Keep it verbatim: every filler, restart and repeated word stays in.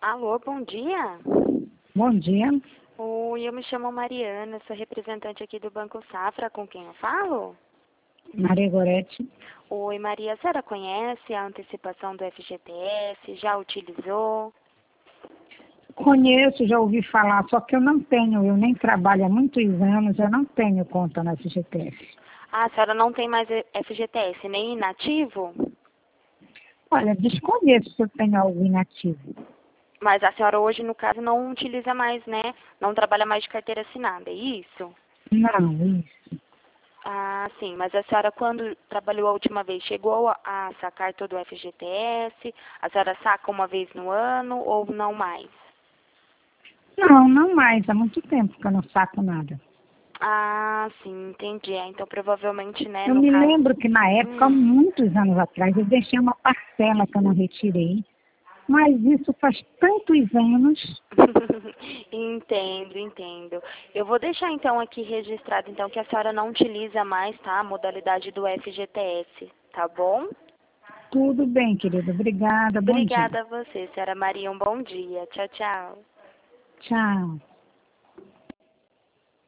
Alô, bom dia. Bom dia. Oi, eu me chamo Mariana, sou representante aqui do Banco Safra, com quem eu falo? Maria Gorete. Oi, Maria, a senhora conhece a antecipação do F G T S? Já utilizou? Conheço, já ouvi falar, só que eu não tenho, eu nem trabalho há muitos anos, eu não tenho conta na F G T S. Ah, a senhora não tem mais F G T S, nem inativo? Olha, desconheço se eu tenho algo inativo. Mas a senhora hoje, no caso, não utiliza mais, né? Não trabalha mais de carteira assinada, é isso? Não, isso. Ah, sim, mas a senhora, quando trabalhou a última vez, chegou a, a sacar todo o F G T S? A senhora saca uma vez no ano ou não mais? Não, não mais, há muito tempo que eu não saco nada. Ah, sim, entendi. É, então, provavelmente, né, Eu no me caso... lembro que na época, há Hum. muitos anos atrás, eu deixei uma parcela que eu não retirei, mas isso faz tantos anos. Entendo, entendo. Eu vou deixar, então, aqui registrado, então, que a senhora não utiliza mais, tá, a modalidade do F G T S, tá bom? Tudo bem, querida, obrigada, bom dia. Obrigada a você, senhora Maria. Um bom dia. Tchau, tchau. Tchau.